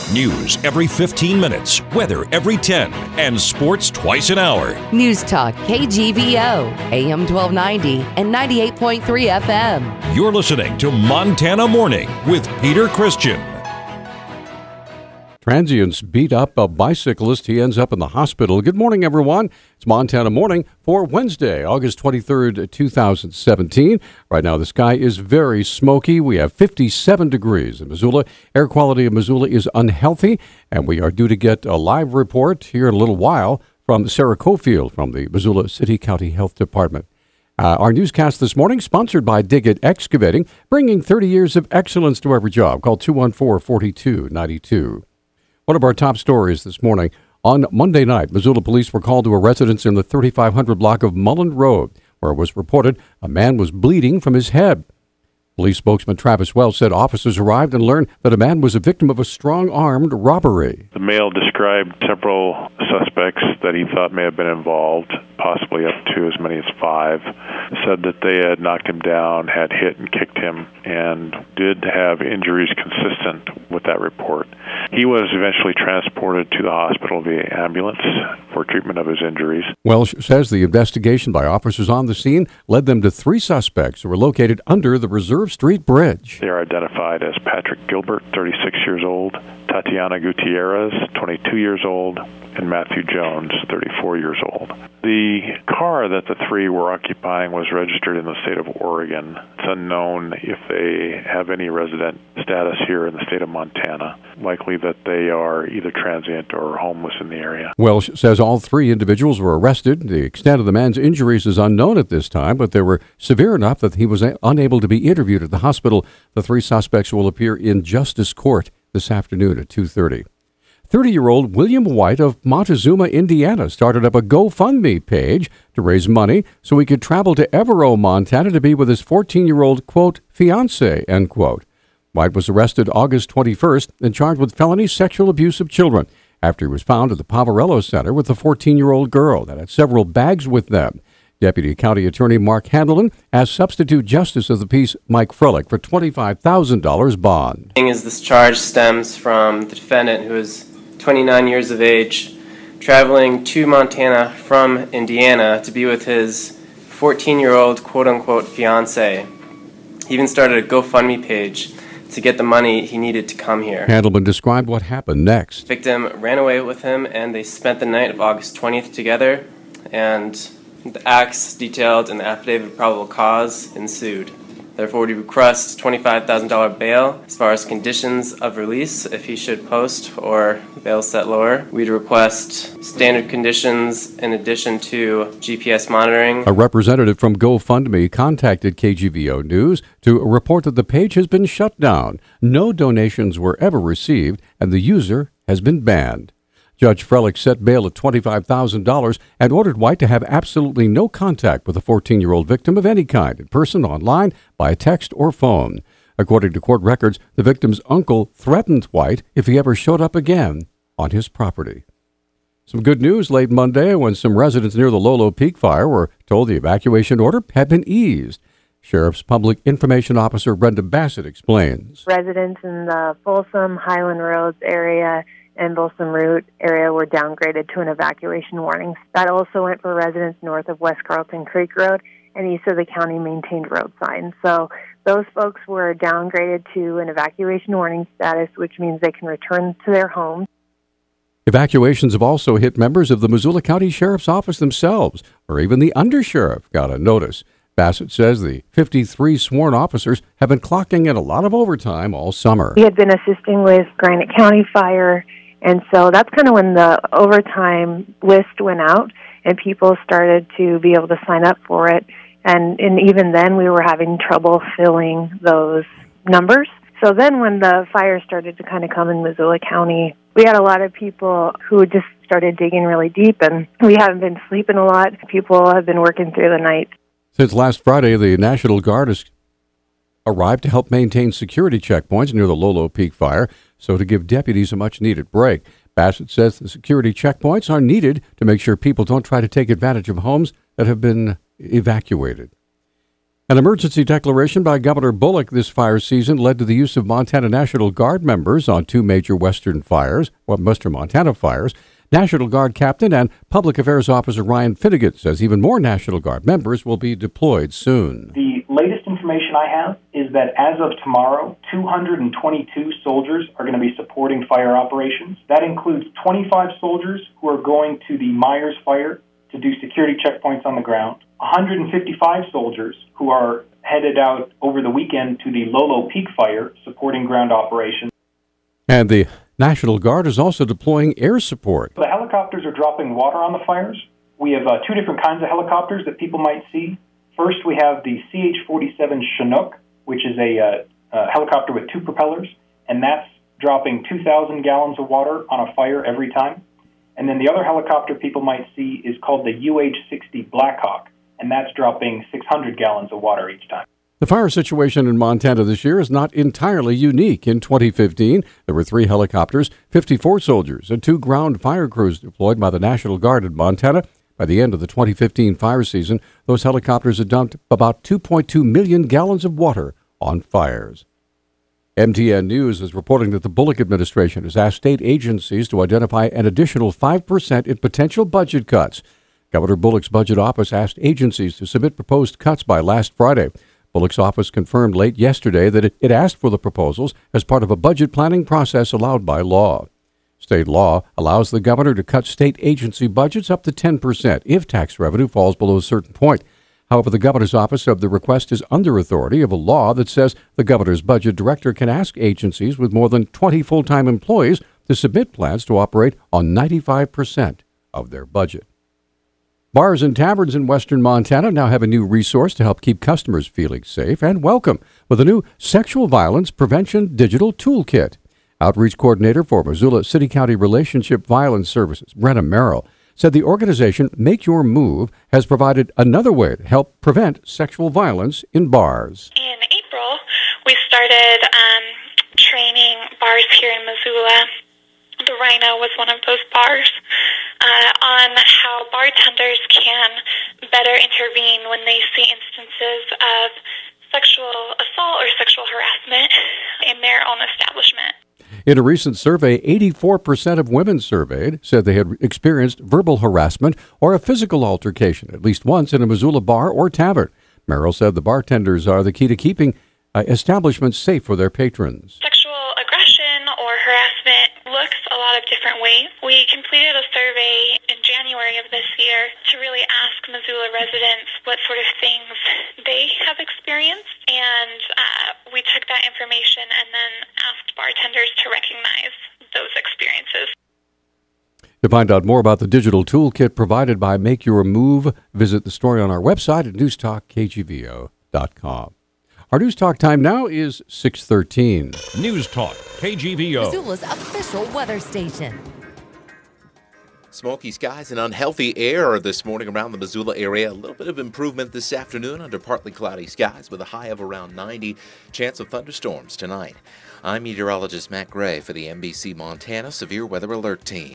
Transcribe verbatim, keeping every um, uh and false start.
News every fifteen minutes, weather every ten, and sports twice an hour. News Talk K G V O, A M twelve ninety and ninety-eight point three F M. You're listening to Montana Morning with Peter Christian. Transients beat up a bicyclist. He ends up in the hospital. Good morning, everyone. It's Montana Morning for Wednesday, August twenty-third, two thousand seventeen. Right now, the sky is very smoky. We have fifty-seven degrees in Missoula. Air quality in Missoula is unhealthy, and we are due to get a live report here in a little while from Sarah Cofield from the Missoula City County Health Department. Uh, our newscast this morning, sponsored by Diggett Excavating, bringing thirty years of excellence to every job. Call two one four, four two nine two. One of our top stories this morning. On Monday night, Missoula police were called to a residence in the thirty-five hundred block of Mullen Road, where it was reported a man was bleeding from his head. Police spokesman Travis Wells said officers arrived and learned that a man was a victim of a strong-armed robbery. The male described several suspects that he thought may have been involved, possibly up to as many as five. Said that they had knocked him down, had hit and kicked him, and did have injuries consistent with that report. He was eventually transported to the hospital via ambulance for treatment of his injuries. Welsh says the investigation by officers on the scene led them to three suspects who were located under the Reserve Street Bridge. They are identified as Patrick Gilbert, thirty-six years old, Tatiana Gutierrez, twenty-two years old, and Matthew Jones, thirty-four years old. The car that the three were occupying was registered in the state of Oregon. It's unknown if they have any resident status here in the state of Montana. Likely that they are either transient or homeless in the area. Welsh says all three individuals were arrested. The extent of the man's injuries is unknown at this time, but they were severe enough that he was a- unable to be interviewed at the hospital. The three suspects will appear in Justice Court this afternoon at two thirty. thirty-year-old William White of Montezuma, Indiana, started up a GoFundMe page to raise money so he could travel to Evero, Montana to be with his fourteen-year-old, quote, fiancé, end quote. White was arrested August twenty-first and charged with felony sexual abuse of children after he was found at the Poverello Center with a fourteen-year-old girl that had several bags with them. Deputy County Attorney Mark Handelman asked Substitute Justice of the Peace Mike Froelich for twenty-five thousand dollars bond. Is this charge stems from the defendant, who is twenty-nine years of age, traveling to Montana from Indiana to be with his fourteen-year-old quote-unquote fiancé. He even started a GoFundMe page to get the money he needed to come here. Handelman described what happened next. The victim ran away with him, and they spent the night of August twentieth together, and the acts detailed in the affidavit of probable cause ensued. Therefore, we request twenty-five thousand dollars bail. As far as conditions of release, if he should post or bail set lower, we'd request standard conditions in addition to G P S monitoring. A representative from GoFundMe contacted K G V O News to report that the page has been shut down. No donations were ever received, and the user has been banned. Judge Froelich set bail at twenty-five thousand dollars and ordered White to have absolutely no contact with a fourteen-year-old victim of any kind, in person, online, by text, or phone. According to court records, the victim's uncle threatened White if he ever showed up again on his property. Some good news late Monday when some residents near the Lolo Peak fire were told the evacuation order had been eased. Sheriff's Public Information Officer Brenda Bassett explains. Residents in the Folsom, Highland Roads area and Folsom Route area were downgraded to an evacuation warning. That also went for residents north of West Carlton Creek Road and east of the county maintained road signs. So those folks were downgraded to an evacuation warning status, which means they can return to their homes. Evacuations have also hit members of the Missoula County Sheriff's Office themselves, or even the undersheriff got a notice. Bassett says the fifty-three sworn officers have been clocking in a lot of overtime all summer. We had been assisting with Granite County Fire, and so that's kind of when the overtime list went out and people started to be able to sign up for it. And, and even then we were having trouble filling those numbers. So then when the fire started to kind of come in Missoula County, we had a lot of people who just started digging really deep, and we haven't been sleeping a lot. People have been working through the night. Since last Friday, the National Guard has arrived to help maintain security checkpoints near the Lolo Peak fire, so to give deputies a much-needed break. Bassett says the security checkpoints are needed to make sure people don't try to take advantage of homes that have been evacuated. An emergency declaration by Governor Bullock this fire season led to the use of Montana National Guard members on two major western fires, well, western Montana fires. National Guard Captain and Public Affairs Officer Ryan Finnegan says even more National Guard members will be deployed soon. The latest information I have is that as of tomorrow, two hundred twenty-two soldiers are going to be supporting fire operations. That includes twenty-five soldiers who are going to the Myers Fire to do security checkpoints on the ground, one hundred fifty-five soldiers who are headed out over the weekend to the Lolo Peak Fire supporting ground operations. And the National Guard is also deploying air support. The helicopters are dropping water on the fires. We have uh, two different kinds of helicopters that people might see. First, we have the C H forty-seven Chinook, which is a, uh, a helicopter with two propellers, and that's dropping two thousand gallons of water on a fire every time. And then the other helicopter people might see is called the U H sixty Blackhawk, and that's dropping six hundred gallons of water each time. The fire situation in Montana this year is not entirely unique. In twenty fifteen, there were three helicopters, fifty-four soldiers, and two ground fire crews deployed by the National Guard in Montana. By the end of the twenty fifteen fire season, those helicopters had dumped about two point two million gallons of water on fires. M T N News is reporting that the Bullock administration has asked state agencies to identify an additional five percent in potential budget cuts. Governor Bullock's budget office asked agencies to submit proposed cuts by last Friday. Bullock's office confirmed late yesterday that it, it asked for the proposals as part of a budget planning process allowed by law. State law allows the governor to cut state agency budgets up to ten percent if tax revenue falls below a certain point. However, the governor's office said the request is under authority of a law that says the governor's budget director can ask agencies with more than twenty full-time employees to submit plans to operate on ninety-five percent of their budget. Bars and taverns in western Montana now have a new resource to help keep customers feeling safe and welcome with a new Sexual Violence Prevention Digital Toolkit. Outreach Coordinator for Missoula City-County Relationship Violence Services, Brenna Merrill, said the organization Make Your Move has provided another way to help prevent sexual violence in bars. In April, we started um, training bars here in Missoula. The Rhino was one of those bars, uh, on how bartenders can better intervene when they see instances of sexual assault or sexual harassment in their own establishment. In a recent survey, eighty-four percent of women surveyed said they had experienced verbal harassment or a physical altercation at least once in a Missoula bar or tavern. Merrill said the bartenders are the key to keeping uh, establishments safe for their patrons. Sexual aggression or harassment looks a lot of different ways. We completed a survey in January of this year to really ask Missoula residents what sort of things they have experienced, and uh, we took that information and then asked bartenders to recognize those experiences. To find out more about the digital toolkit provided by Make Your Move, visit the story on our website at news talk k g v o dot com. Our News Talk time now is six thirteen. News Talk K G V O. Missoula's official weather station. Smoky skies and unhealthy air this morning around the Missoula area. A little bit of improvement this afternoon under partly cloudy skies with a high of around ninety. Chance of thunderstorms tonight. I'm meteorologist Matt Gray for the N B C Montana Severe Weather Alert Team.